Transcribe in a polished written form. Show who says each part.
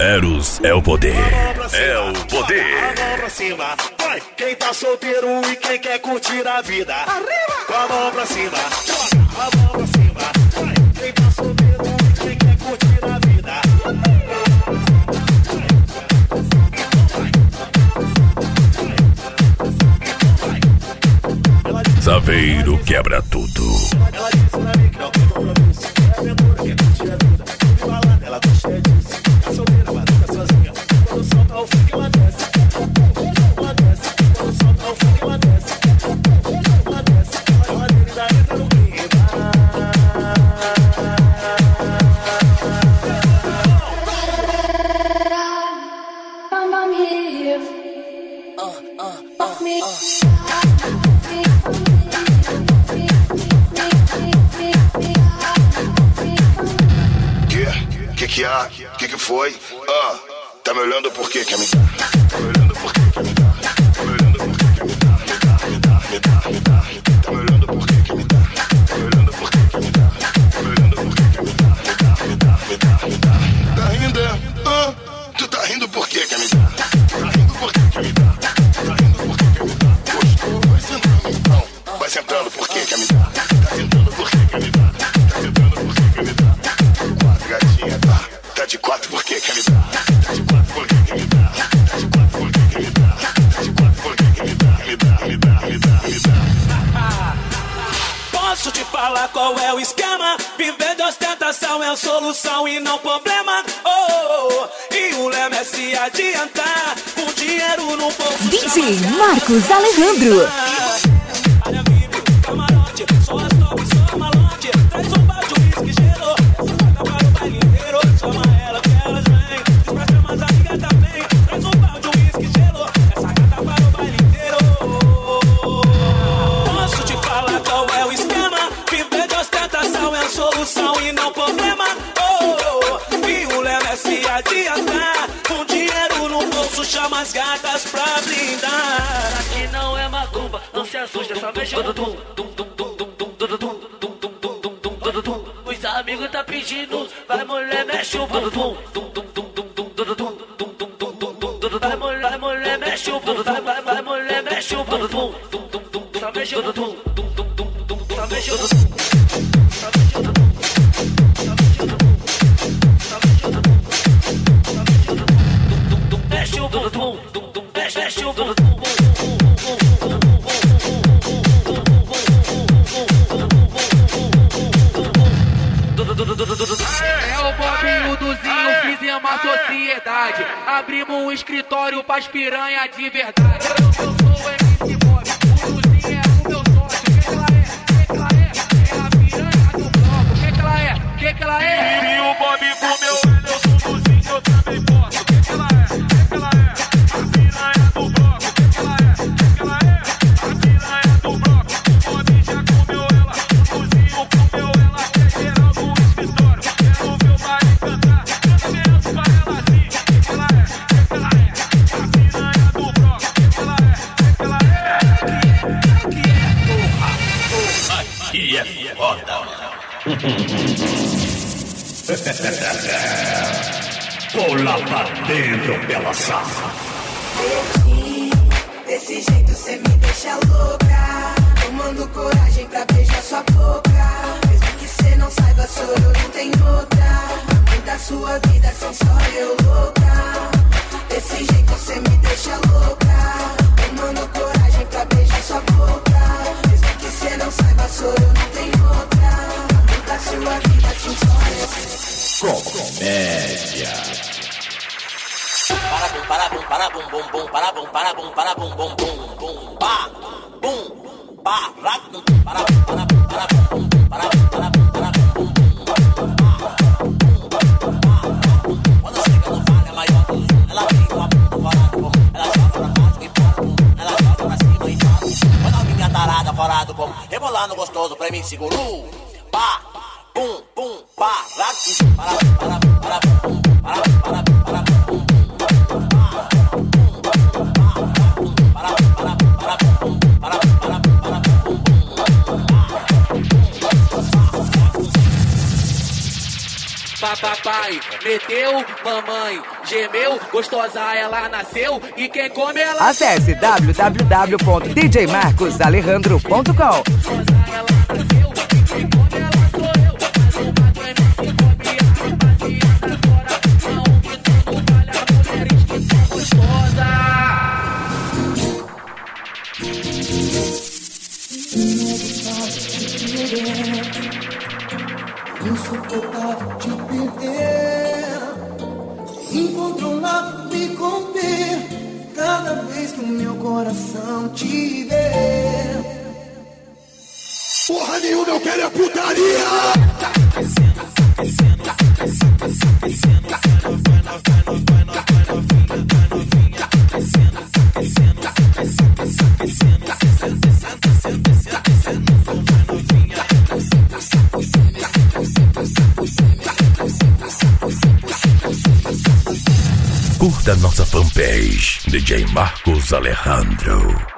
Speaker 1: Eros é o poder. É o poder.
Speaker 2: A mão pra cima, vai. Quem tá solteiro e quem quer curtir a vida. Arriba! Com a mão pra cima, a mão pra cima, vai. Quem tá solteiro e quem quer curtir a vida.
Speaker 1: Saveiro quebra tudo.
Speaker 2: Ela disse pra mim que não tem compromisso. É aventura, quer curtir a vida. Tudo balada, ela gosta disso. Tá solteira, mas nunca sozinha. Quando solta o funk, ela desce. Ela desce. Quando solta o funk, ela desce. Ela desce. Ela ainda entra no clima.
Speaker 3: I'm here. Me.
Speaker 4: Que foi? Tá me olhando por quê? Quer me dar? Tá me olhando por quê? Quer me dar? Tá me olhando por quê? Quer me dar? Me dá. Tá me olhando por quê? Quer me dar? Tá me olhando por quê? Quer me dar? Tá me olhando por quê? Quer me dar? Me dá. Tá rindo, é? Tu tá rindo por quê? Quer me dar? Tá rindo por quê? Quer me dar? Tá rindo por quê? Quer me dar? Gostou? Vai sentando então. Vai sentando por quê? Quer me dar? Tá sentando por quê? Quer me dar? Tá sentando por quê? Quer me dar? Quatro, gatinha, tá? Tá de quatro por quê? Quer me dar? Tá de quatro por quê? Quer me dar? Tá de quatro por quê? Quer me dar? Tá de quatro por quê? Quer me dar? Me dá.
Speaker 2: Posso te falar qual é o esquema? Viver de ostentação é a solução e não problema. E o lema é se adiantar com dinheiro no bolso.
Speaker 5: DJ Marcos Alejandro.
Speaker 2: Área VIP, camarote, só as top, só malote. Traz balde, uísque, gelo. Paga para o baile inteiro. Chama ela que elas vêm. Diz pra chamar as amigas também. Traz balde, uísque, gelo. Essa gata para o baile inteiro. Posso te falar qual é o esquema? Viver de ostentação é a solução e não problema. E o lema é se adiantar com dinheiro no bolso, chama as gatas pra blindar.
Speaker 6: Aqui não é macumba, não se assusta, só mexe no tum. Os amigos tá pedindo, vai mulher, mexe o bumbum. Vai mulher, mexe o bumbum. Vai mulher, mexe o bumbum. Só mexe o bumbum. Só mexe o bumbum. Mexe o bumbum. Mexe o bumbum.
Speaker 7: É o Bobinho do Zinho, fizemos uma sociedade. Abrimos um escritório pras piranha de verdade. Eu sou o MC Bob, o Duzinho é o meu sócio. Que ela é? É a piranha do bloco. Que ela é?
Speaker 2: E o Bob comeu ela, eu sou o Duzinho, eu também posso. Que ela é? A piranha do bloco. Que ela é? A piranha do bloco. O Bob já comeu ela, o Duzinho comeu ela. Quer geral no escritório, quero ver o baile cantar. Canta menos pra ela assim. Que ela é? A piranha do bloco. Que ela é?
Speaker 1: Aqui é foda. Pula pra dentro pela sala.
Speaker 8: Desse jeito cê me deixa louca. Tomando coragem pra beijar sua boca. Mesmo que cê não saiba, sou eu, não tem outra. Amor da sua vida, são só eu louca. Desse jeito cê me deixa louca. Tomando coragem pra beijar sua boca. Mesmo que cê não saiba, sou eu, não tem outra. Amor da sua vida, são só eu.
Speaker 1: Comédia.
Speaker 6: Para bum, para bum, bum, bum, para bum, bum, bum, bum, pa, bum, pa, ra, bum, para bum, bum, para bum, bum, quando chega no vale é maior. Ela vem com a bunda fora do bom, ela joga pra baixo e para bum, ela joga pra cima e para. Quando a minha tarada fora do bom, rebolando gostoso pra mim seguro, pa, bum, bum, pa, ra, bum, para bum, para bum, para bum, para bum, para bum, para bum.
Speaker 7: Papai, papai, meteu, mamãe, gemeu, gostosa ela nasceu e quem come ela...
Speaker 5: Acesse www.djmarcosalejandro.com.
Speaker 8: Insuportável te perder, incontrolável me conter, cada vez que o meu coração te vê.
Speaker 4: Porra nenhuma, eu quero é putaria!
Speaker 1: Curta nossa fanpage DJ Marcos Alejandro.